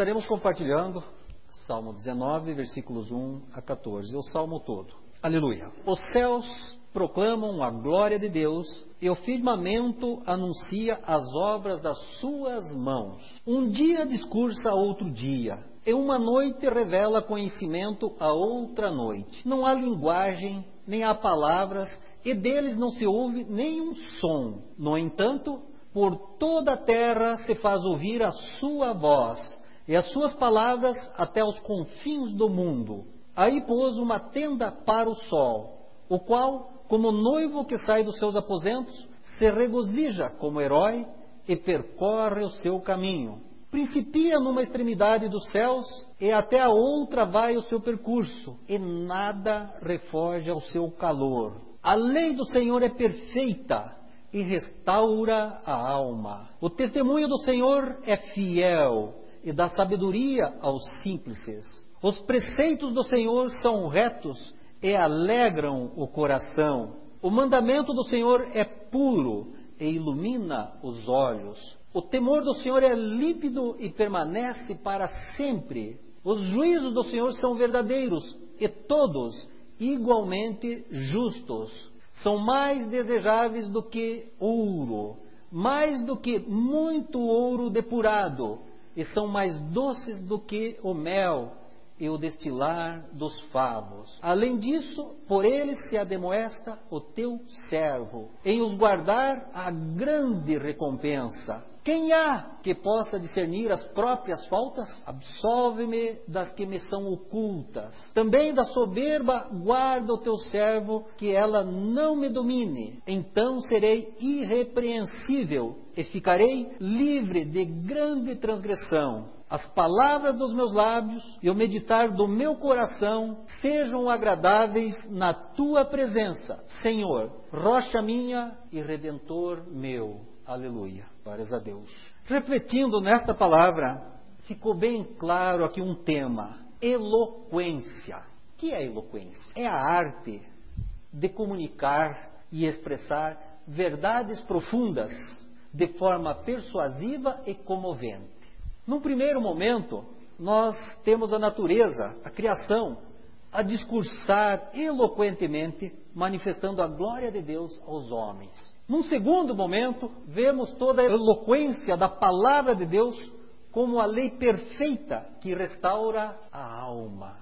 estaremos compartilhando Salmo 19, versículos 1 a 14, o Salmo todo. Aleluia. Os céus proclamam a glória de Deus e o firmamento anuncia as obras das suas mãos. Um dia discursa a outro dia, e uma noite revela conhecimento a outra noite. Não há linguagem, nem há palavras, e deles não se ouve nenhum som. No entanto, por toda a terra se faz ouvir a sua voz, e as suas palavras até os confins do mundo. Aí pôs uma tenda para o sol, o qual, como noivo que sai dos seus aposentos, se regozija como herói e percorre o seu caminho. Principia numa extremidade dos céus e até a outra vai o seu percurso, e nada refoge ao seu calor. A lei do Senhor é perfeita e restaura a alma. O testemunho do Senhor é fiel e dá sabedoria aos simples. Os preceitos do Senhor são retos e alegram o coração. O mandamento do Senhor é puro e ilumina os olhos. O temor do Senhor é límpido e permanece para sempre. Os juízos do Senhor são verdadeiros e todos igualmente justos. São mais desejáveis do que ouro, mais do que muito ouro depurado, e são mais doces do que o mel e o destilar dos favos. Além disso, por eles se ademoesta o teu servo, em os guardar a grande recompensa. Quem há que possa discernir as próprias faltas? Absolve-me das que me são ocultas. Também da soberba guarda o teu servo, que ela não me domine. Então serei irrepreensível e ficarei livre de grande transgressão. As palavras dos meus lábios e o meditar do meu coração sejam agradáveis na tua presença, Senhor, rocha minha e redentor meu. Aleluia. Glórias a Deus. Refletindo nesta palavra, ficou bem claro aqui um tema: eloquência. O que é eloquência? É a arte de comunicar e expressar verdades profundas de forma persuasiva e comovente. Num primeiro momento, nós temos a natureza, a criação, a discursar eloquentemente, manifestando a glória de Deus aos homens. Num segundo momento, vemos toda a eloquência da palavra de Deus como a lei perfeita que restaura a alma.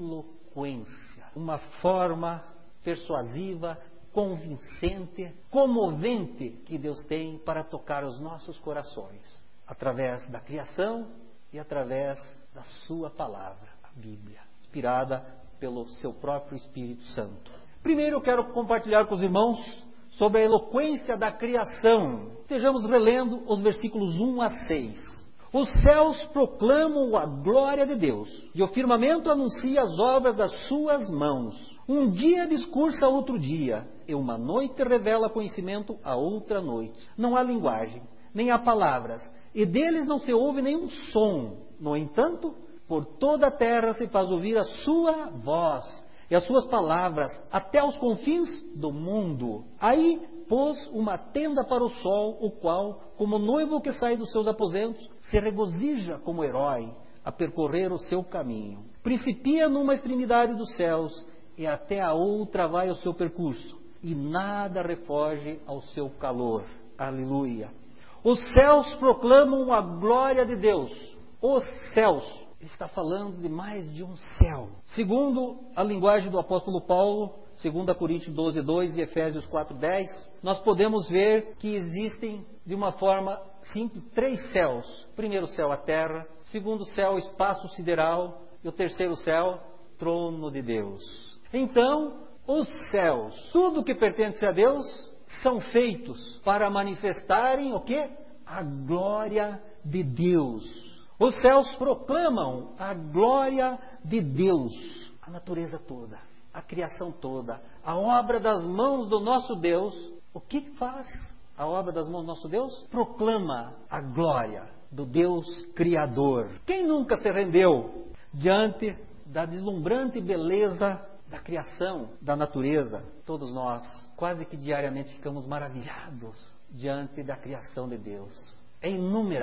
Eloquência, uma forma persuasiva, convincente, comovente que Deus tem para tocar os nossos corações, através da criação e através da sua palavra, a Bíblia, inspirada pelo seu próprio Espírito Santo. Primeiro eu quero compartilhar com os irmãos sobre a eloquência da criação. Estejamos relendo os versículos 1 a 6. Os céus proclamam a glória de Deus, e o firmamento anuncia as obras das suas mãos. Um dia discursa a outro dia, e uma noite revela conhecimento a outra noite. Não há linguagem, nem há palavras, e deles não se ouve nenhum som. No entanto, por toda a terra se faz ouvir a sua voz, e as suas palavras até os confins do mundo. Aí pôs uma tenda para o sol, o qual, como noivo que sai dos seus aposentos, se regozija como herói a percorrer o seu caminho. Principia numa extremidade dos céus, e até a outra vai o seu percurso, e nada refoge ao seu calor. Aleluia. Os céus proclamam a glória de Deus. Os céus. Ele está falando de mais de um céu. Segundo a linguagem do apóstolo Paulo, 2 Coríntios 12:2 e Efésios 4:10, nós podemos ver que existem, de uma forma simples, 3 céus. O primeiro céu, a terra. O segundo céu, o espaço sideral. E o terceiro céu, trono de Deus. Então, os céus, tudo que pertence a Deus, são feitos para manifestarem o quê? A glória de Deus. Os céus proclamam a glória de Deus, a natureza toda, a criação toda, a obra das mãos do nosso Deus. O que faz a obra das mãos do nosso Deus? Proclama a glória do Deus Criador. Quem nunca se rendeu diante da deslumbrante beleza da criação, da natureza? Todos nós, quase que diariamente, ficamos maravilhados diante da criação de Deus. É inúmera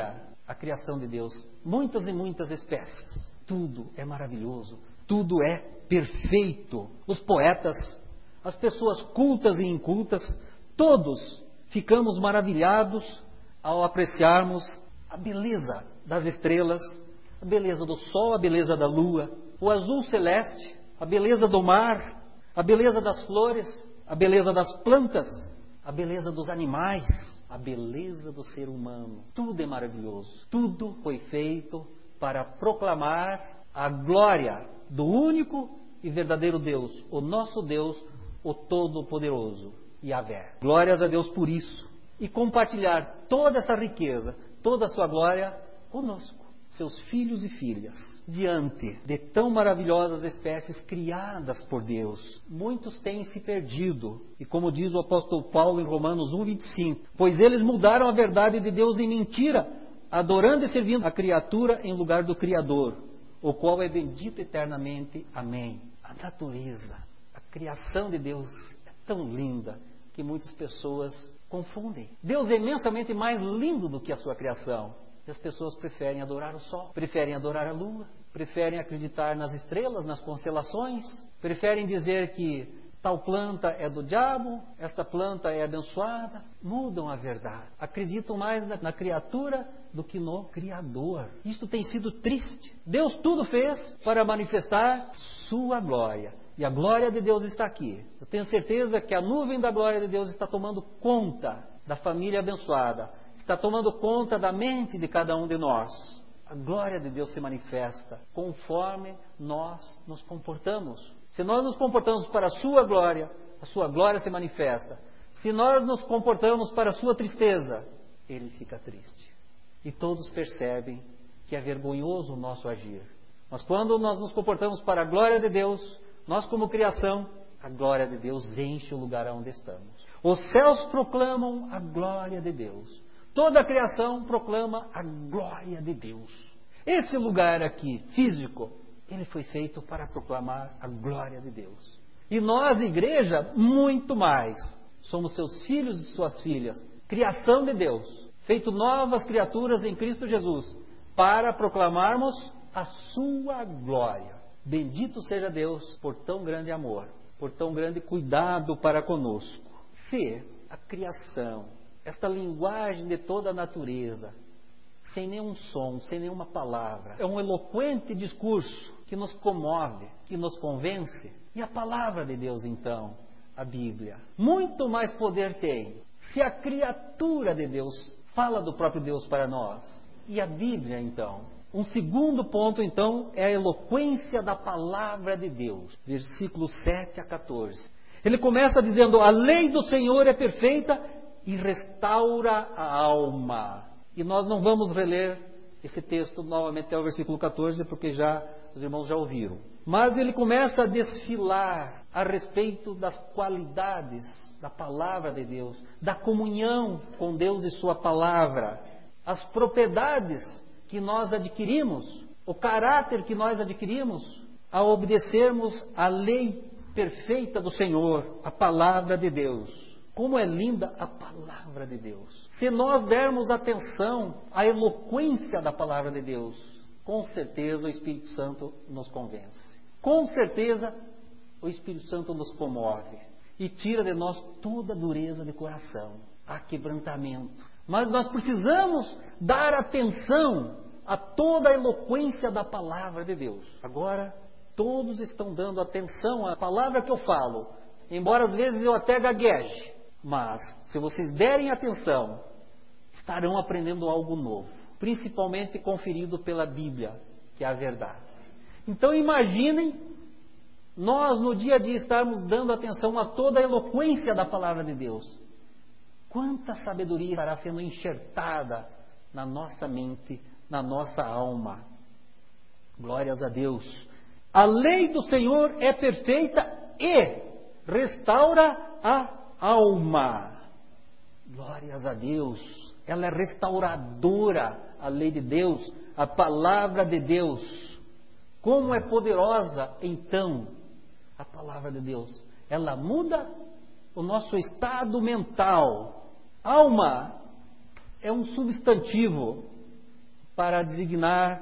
a criação de Deus, muitas e muitas espécies. Tudo é maravilhoso, tudo é perfeito. Os poetas, as pessoas cultas e incultas, todos ficamos maravilhados ao apreciarmos a beleza das estrelas, a beleza do sol, a beleza da lua, o azul celeste, a beleza do mar, a beleza das flores, a beleza das plantas, a beleza dos animais, a beleza do ser humano. Tudo é maravilhoso. Tudo foi feito para proclamar a glória do único e verdadeiro Deus, o nosso Deus, o Todo-Poderoso, Yahvé. Glórias a Deus por isso. E compartilhar toda essa riqueza, toda a sua glória conosco, seus filhos e filhas, diante de tão maravilhosas espécies criadas por Deus. Muitos têm se perdido, e como diz o apóstolo Paulo em Romanos 1:25, pois eles mudaram a verdade de Deus em mentira, adorando e servindo a criatura em lugar do Criador, o qual é bendito eternamente. Amém. A natureza, a criação de Deus é tão linda que muitas pessoas confundem. Deus é imensamente mais lindo do que a sua criação. E as pessoas preferem adorar o sol, preferem adorar a lua, preferem acreditar nas estrelas, nas constelações, preferem dizer que tal planta é do diabo, esta planta é abençoada. Mudam a verdade. Acreditam mais na criatura do que no Criador. Isto tem sido triste. Deus tudo fez para manifestar sua glória. E a glória de Deus está aqui. Eu tenho certeza que a nuvem da glória de Deus está tomando conta da família abençoada. Está tomando conta da mente de cada um de nós. A glória de Deus se manifesta conforme nós nos comportamos. Se nós nos comportamos para a sua glória se manifesta. Se nós nos comportamos para a sua tristeza, ele fica triste. E todos percebem que é vergonhoso o nosso agir. Mas quando nós nos comportamos para a glória de Deus, nós como criação, a glória de Deus enche o lugar onde estamos. Os céus proclamam a glória de Deus. Toda a criação proclama a glória de Deus. Esse lugar aqui, físico, ele foi feito para proclamar a glória de Deus. E nós, igreja, muito mais. Somos seus filhos e suas filhas, criação de Deus, feito novas criaturas em Cristo Jesus, para proclamarmos a sua glória. Bendito seja Deus por tão grande amor, por tão grande cuidado para conosco. Se a criação, esta linguagem de toda a natureza, sem nenhum som, sem nenhuma palavra, é um eloquente discurso que nos comove, que nos convence, e a palavra de Deus então, a Bíblia, muito mais poder tem. Se a criatura de Deus fala do próprio Deus para nós, e a Bíblia então, um segundo ponto então é a eloquência da palavra de Deus, versículos 7 a 14. Ele começa dizendo: a lei do Senhor é perfeita e restaura a alma. E nós não vamos reler esse texto novamente até o versículo 14, porque os irmãos já ouviram. Mas ele começa a desfilar a respeito das qualidades da palavra de Deus, da comunhão com Deus e sua palavra, as propriedades que nós adquirimos, o caráter que nós adquirimos ao obedecermos a lei perfeita do Senhor, a palavra de Deus. Como é linda a palavra de Deus. Se nós dermos atenção à eloquência da palavra de Deus, com certeza o Espírito Santo nos convence. Com certeza o Espírito Santo nos comove e tira de nós toda a dureza de coração, a quebrantamento. Mas nós precisamos dar atenção a toda a eloquência da palavra de Deus. Agora, todos estão dando atenção à palavra que eu falo, embora às vezes eu até gagueje. Mas, se vocês derem atenção, estarão aprendendo algo novo, principalmente conferido pela Bíblia, que é a verdade. Então imaginem, nós no dia a dia estarmos dando atenção a toda a eloquência da palavra de Deus. Quanta sabedoria estará sendo enxertada na nossa mente, na nossa alma. Glórias a Deus. A lei do Senhor é perfeita e restaura a alma. Glórias a Deus. Ela é restauradora, a lei de Deus, a palavra de Deus. Como é poderosa então a palavra de Deus. Ela muda o nosso estado mental. Alma é um substantivo para designar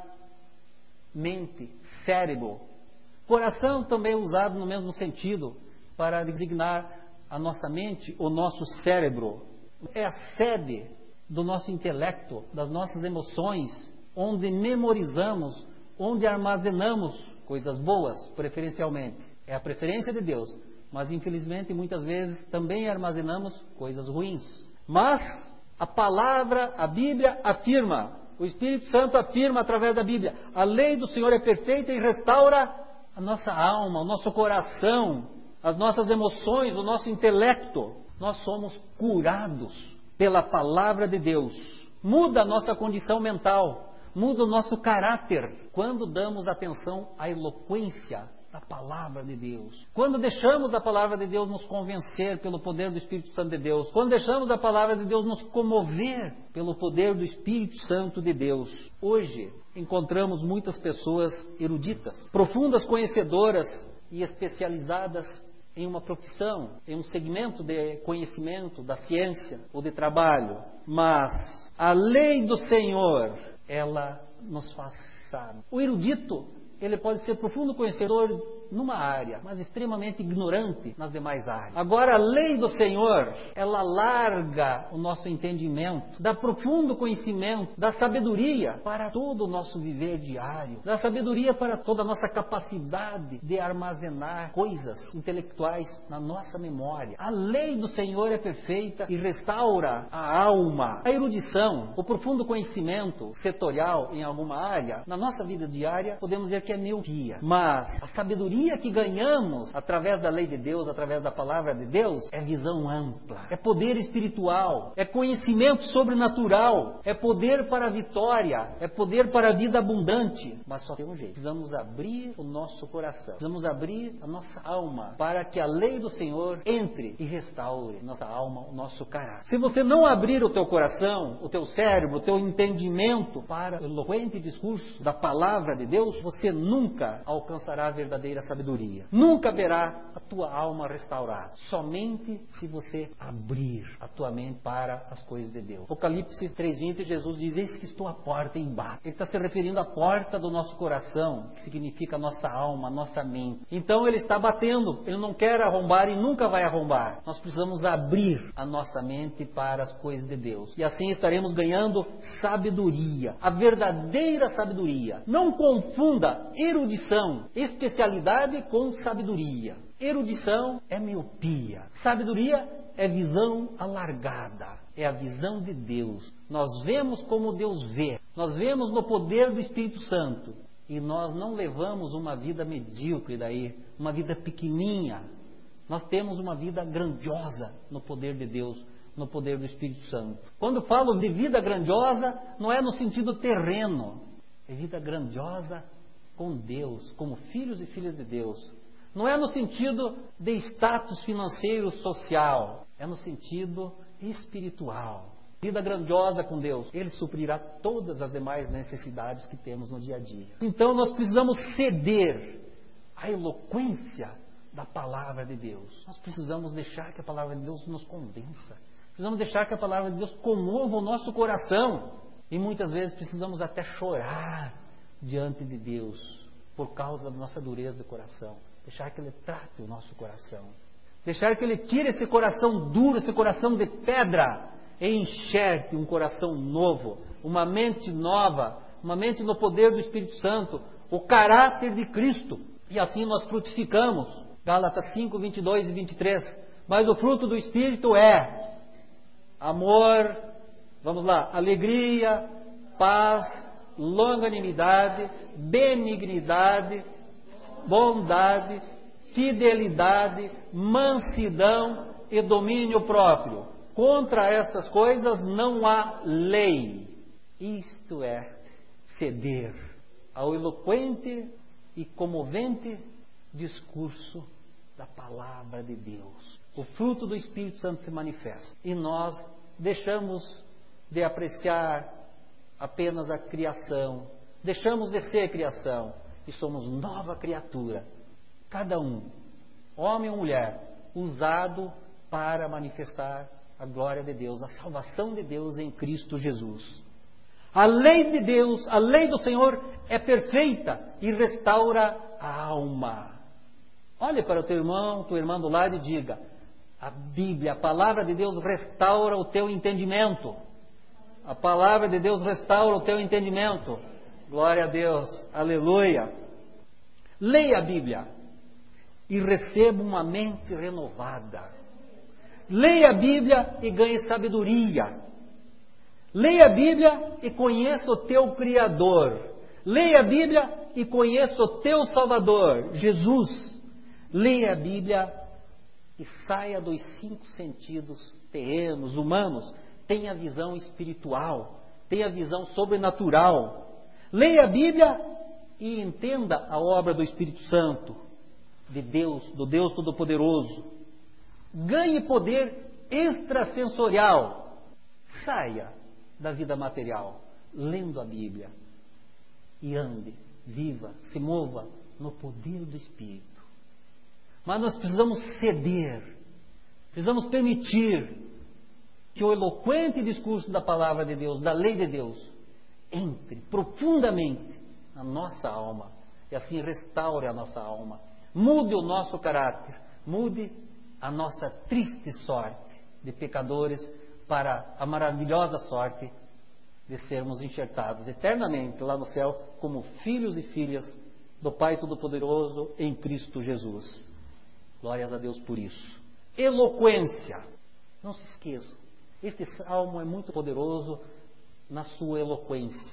mente, cérebro. Coração também é usado no mesmo sentido, para designar a nossa mente, o nosso cérebro. É a sede do nosso intelecto, das nossas emoções, onde memorizamos, onde armazenamos coisas boas, preferencialmente. É a preferência de Deus, mas infelizmente muitas vezes também armazenamos coisas ruins. Mas a palavra, a Bíblia afirma, o Espírito Santo afirma através da Bíblia, a lei do Senhor é perfeita e restaura a nossa alma, o nosso coração, as nossas emoções, o nosso intelecto. Nós somos curados pela palavra de Deus. Muda a nossa condição mental, muda o nosso caráter, quando damos atenção à eloquência da palavra de Deus. Quando deixamos a palavra de Deus nos convencer pelo poder do Espírito Santo de Deus. Quando deixamos a palavra de Deus nos comover pelo poder do Espírito Santo de Deus. Hoje encontramos muitas pessoas eruditas, profundas conhecedoras e especializadas em uma profissão, em um segmento de conhecimento, da ciência ou de trabalho. Mas a lei do Senhor, ela nos faz sábios. O erudito, ele pode ser profundo conhecedor numa área, mas extremamente ignorante nas demais áreas. Agora, a lei do Senhor, ela larga o nosso entendimento, dá profundo conhecimento, dá sabedoria para todo o nosso viver diário, dá sabedoria para toda a nossa capacidade de armazenar coisas intelectuais na nossa memória. A lei do Senhor é perfeita e restaura a alma. A erudição, o profundo conhecimento setorial em alguma área, na nossa vida diária, podemos dizer que é miopia. Mas a sabedoria que ganhamos através da lei de Deus, através da palavra de Deus, é visão ampla, é poder espiritual, é conhecimento sobrenatural, é poder para a vitória, é poder para a vida abundante. Mas só tem um jeito: precisamos abrir o nosso coração, precisamos abrir a nossa alma para que a lei do Senhor entre e restaure nossa alma, o nosso caráter. Se você não abrir o teu coração, o teu cérebro, o teu entendimento para o eloquente discurso da palavra de Deus, você nunca alcançará a verdadeira sabedoria. Nunca verá a tua alma restaurada. Somente se você abrir a tua mente para as coisas de Deus. Apocalipse 3:20, Jesus diz: eis que estou à porta e bato. Ele está se referindo à porta do nosso coração, que significa a nossa alma, a nossa mente. Então ele está batendo. Ele não quer arrombar e nunca vai arrombar. Nós precisamos abrir a nossa mente para as coisas de Deus. E assim estaremos ganhando sabedoria. A verdadeira sabedoria. Não confunda erudição, especialidade com sabedoria. Erudição é miopia. Sabedoria é visão alargada. É a visão de Deus. Nós vemos como Deus vê. Nós vemos no poder do Espírito Santo. E nós não levamos uma vida medíocre daí, uma vida pequenininha. Nós temos uma vida grandiosa no poder de Deus, no poder do Espírito Santo. Quando falo de vida grandiosa, não é no sentido terreno. É vida grandiosa com Deus, como filhos e filhas de Deus. Não é no sentido de status financeiro social, é no sentido espiritual. Vida grandiosa com Deus. Ele suprirá todas as demais necessidades que temos no dia a dia. Então nós precisamos ceder à eloquência da palavra de Deus. Nós precisamos deixar que a palavra de Deus nos convença. Precisamos deixar que a palavra de Deus comova o nosso coração. E muitas vezes precisamos até chorar diante de Deus, por causa da nossa dureza de coração. Deixar que Ele trate o nosso coração. Deixar que Ele tire esse coração duro, esse coração de pedra, e enxergue um coração novo, uma mente nova, uma mente no poder do Espírito Santo, o caráter de Cristo. E assim nós frutificamos. Gálatas 5, 22 e 23. Mas o fruto do Espírito é amor, vamos lá, alegria, paz, longanimidade, benignidade, bondade, fidelidade, mansidão e domínio próprio. Contra estas coisas não há lei. Isto é ceder ao eloquente e comovente discurso da palavra de Deus. O fruto do Espírito Santo se manifesta e nós deixamos de apreciar apenas a criação, deixamos de ser criação e somos nova criatura, cada um, homem ou mulher, usado para manifestar a glória de Deus, a salvação de Deus em Cristo Jesus. A lei de Deus, a lei do Senhor é perfeita e restaura a alma. Olhe para o teu irmão, tua irmã do lado e diga: a Bíblia, a palavra de Deus restaura o teu entendimento. A palavra de Deus restaura o teu entendimento. Glória a Deus, aleluia. Leia a Bíblia e receba uma mente renovada. Leia a Bíblia e ganhe sabedoria. Leia a Bíblia e conheça o teu Criador. Leia a Bíblia e conheça o teu Salvador, Jesus. Leia a Bíblia e saia dos 5 sentidos terrenos, humanos. Tenha visão espiritual, tenha visão sobrenatural. Leia a Bíblia e entenda a obra do Espírito Santo, de Deus, do Deus Todo-Poderoso. Ganhe poder extrasensorial. Saia da vida material, lendo a Bíblia. E ande, viva, se mova no poder do Espírito. Mas nós precisamos ceder, precisamos permitir que o eloquente discurso da palavra de Deus, da lei de Deus, entre profundamente na nossa alma e assim restaure a nossa alma, mude o nosso caráter, mude a nossa triste sorte de pecadores para a maravilhosa sorte de sermos enxertados eternamente lá no céu como filhos e filhas do Pai Todo-Poderoso em Cristo Jesus. Glórias a Deus por isso. Eloquência. Não se esqueçam, este salmo é muito poderoso na sua eloquência.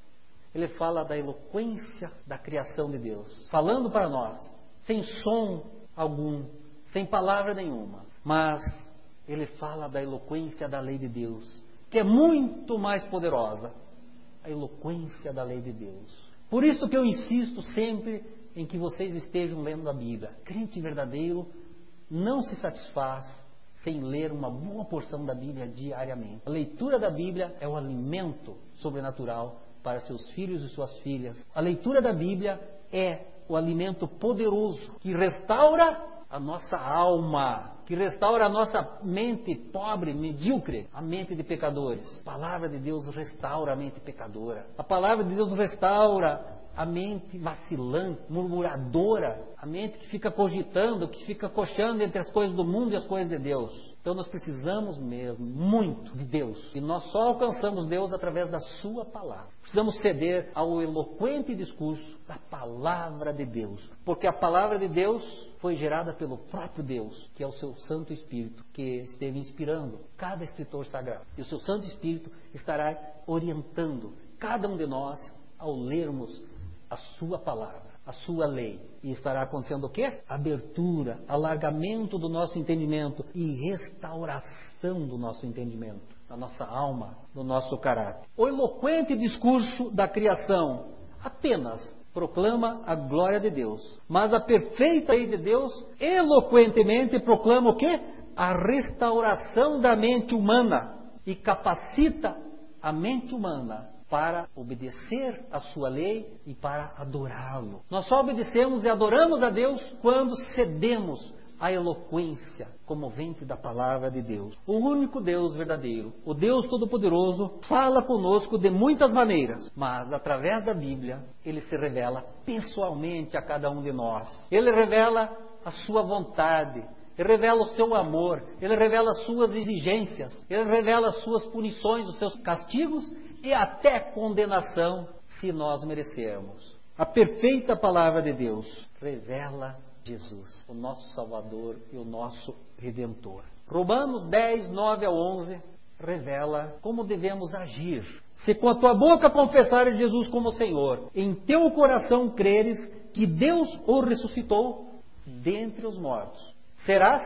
Ele fala da eloquência da criação de Deus, falando para nós, sem som algum, sem palavra nenhuma. Mas ele fala da eloquência da lei de Deus, que é muito mais poderosa, a eloquência da lei de Deus. Por isso que eu insisto sempre em que vocês estejam lendo a Bíblia. Crente verdadeiro não se satisfaz sem ler uma boa porção da Bíblia diariamente. A leitura da Bíblia é o alimento sobrenatural para seus filhos e suas filhas. A leitura da Bíblia é o alimento poderoso que restaura a nossa alma, que restaura a nossa mente pobre, medíocre, a mente de pecadores. A palavra de Deus restaura a mente pecadora. A palavra de Deus restaura a mente vacilante, murmuradora, a mente que fica cogitando, que fica coxando entre as coisas do mundo e as coisas de Deus. Então nós precisamos mesmo, muito, de Deus. E nós só alcançamos Deus através da sua palavra. Precisamos ceder ao eloquente discurso da palavra de Deus. Porque a palavra de Deus foi gerada pelo próprio Deus, que é o seu Santo Espírito, que esteve inspirando cada escritor sagrado. E o seu Santo Espírito estará orientando cada um de nós ao lermos a sua palavra, a sua lei. E estará acontecendo o quê? Abertura, alargamento do nosso entendimento e restauração do nosso entendimento, da nossa alma, do nosso caráter. O eloquente discurso da criação apenas proclama a glória de Deus, mas a perfeita lei de Deus eloquentemente proclama o quê? A restauração da mente humana e capacita a mente humana para obedecer a sua lei e para adorá-lo. Nós só obedecemos e adoramos a Deus quando cedemos à eloquência comovente da palavra de Deus. O único Deus verdadeiro, o Deus Todo-Poderoso, fala conosco de muitas maneiras, mas através da Bíblia, Ele se revela pessoalmente a cada um de nós. Ele revela a sua vontade, Ele revela o seu amor, Ele revela as suas exigências, Ele revela as suas punições, os seus castigos e até condenação, se nós merecermos. A perfeita palavra de Deus revela Jesus, o nosso Salvador e o nosso Redentor. Romanos 10, 9 a 11 revela como devemos agir. Se com a tua boca confessares Jesus como Senhor, em teu coração creres que Deus o ressuscitou dentre os mortos, serás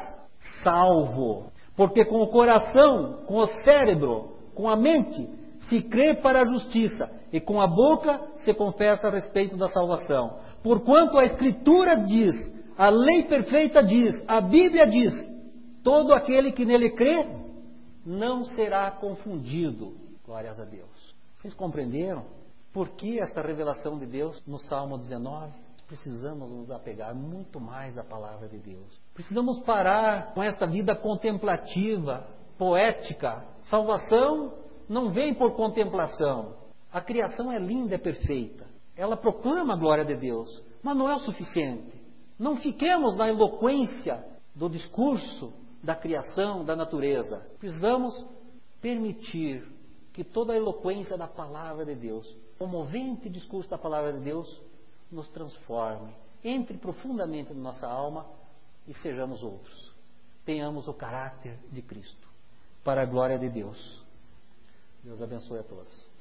salvo. Porque com o coração, com o cérebro, com a mente, se crê para a justiça, e com a boca se confessa a respeito da salvação. Porquanto a Escritura diz, a lei perfeita diz, a Bíblia diz, todo aquele que nele crê não será confundido. Glórias a Deus. Vocês compreenderam por que esta revelação de Deus no Salmo 19? Precisamos nos apegar muito mais à palavra de Deus. Precisamos parar com esta vida contemplativa, poética. Salvação não vem por contemplação. A criação é linda, é perfeita. Ela proclama a glória de Deus, mas não é o suficiente. Não fiquemos na eloquência do discurso da criação, da natureza. Precisamos permitir que toda a eloquência da palavra de Deus, o movente discurso da palavra de Deus, nos transforme, entre profundamente na nossa alma e sejamos outros. Tenhamos o caráter de Cristo, para a glória de Deus. Deus abençoe a todos.